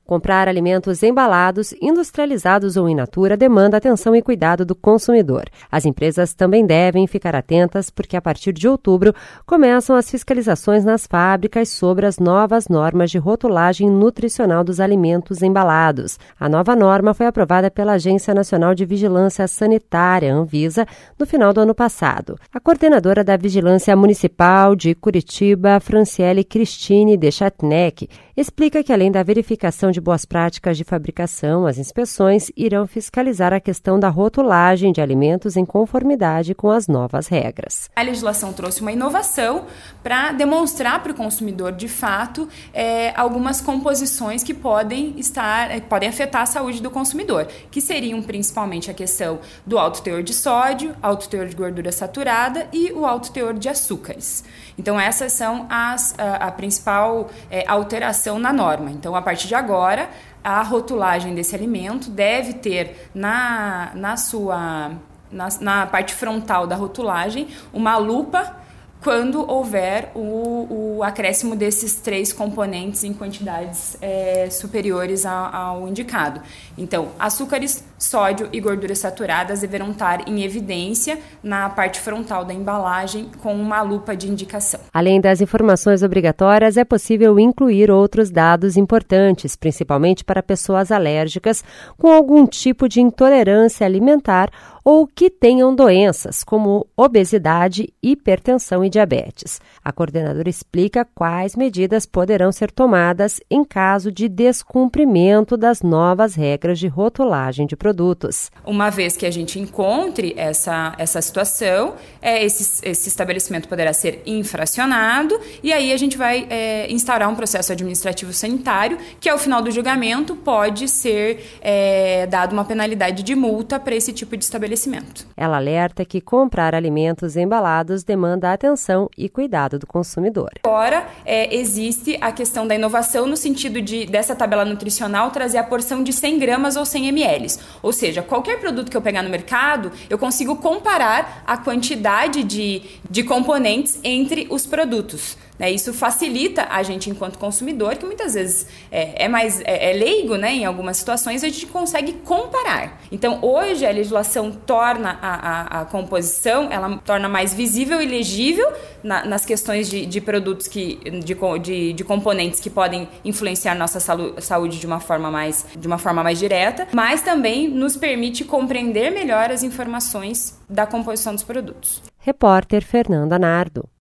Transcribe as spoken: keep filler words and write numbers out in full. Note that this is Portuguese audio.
Comprar alimentos embalados, industrializados ou in natura demanda atenção e cuidado do consumidor. As empresas também devem ficar atentas porque a partir de outubro começam as fiscalizações nas fábricas sobre as novas normas de rotulagem nutricional dos alimentos embalados. A nova norma foi aprovada pela Agência Nacional de Vigilância Sanitária, Anvisa, no final do ano passado. A coordenadora da Vigilância Municipal de Curitiba, Franciele Cristine Deschatnec, explica que além da verificação de boas práticas de fabricação, as inspeções irão fiscalizar a questão da rotulagem de alimentos em conformidade com as novas regras. A legislação trouxe uma inovação para demonstrar para o consumidor, de fato, é, algumas composições que podem estar, é, podem afetar a saúde do consumidor, que seriam principalmente a questão do alto teor de sódio, alto teor de gordura saturada e o alto teor de açúcares. Então, essas são as, a, a principal é, alteração na norma. Então, a partir de agora, a rotulagem desse alimento deve ter na, na sua na, na parte frontal da rotulagem uma lupa quando houver o, o acréscimo desses três componentes em quantidades é, superiores ao, ao indicado. Então, açúcares, sódio e gorduras saturadas deverão estar em evidência na parte frontal da embalagem com uma lupa de indicação. Além das informações obrigatórias, é possível incluir outros dados importantes, principalmente para pessoas alérgicas com algum tipo de intolerância alimentar ou que tenham doenças como obesidade, hipertensão e diabetes. A coordenadora explica quais medidas poderão ser tomadas em caso de descumprimento das novas regras de rotulagem de produtos. Uma vez que a gente encontre essa, essa situação, é, esse, esse estabelecimento poderá ser infracionado e aí a gente vai é, instaurar um processo administrativo sanitário que, ao final do julgamento, pode ser é, dado uma penalidade de multa para esse tipo de estabelecimento. Ela alerta que comprar alimentos embalados demanda atenção e cuidado do consumidor. Agora, é, existe a questão da inovação no sentido de, dessa tabela nutricional, trazer a porção de cem gramas ou cem mililitros. Ou seja, qualquer produto que eu pegar no mercado, eu consigo comparar a quantidade de, de componentes entre os produtos. Né? Isso facilita a gente, enquanto consumidor, que muitas vezes é, é mais é, é leigo, né? Em algumas situações, a gente consegue comparar. Então, hoje, a legislação torna a, a, a composição, ela torna mais visível e legível na, nas questões de, de produtos, que, de, de, de componentes que podem influenciar nossa saúde de uma forma mais, de uma forma mais direta, mas também nos permite compreender melhor as informações da composição dos produtos. Repórter Fernanda Nardo.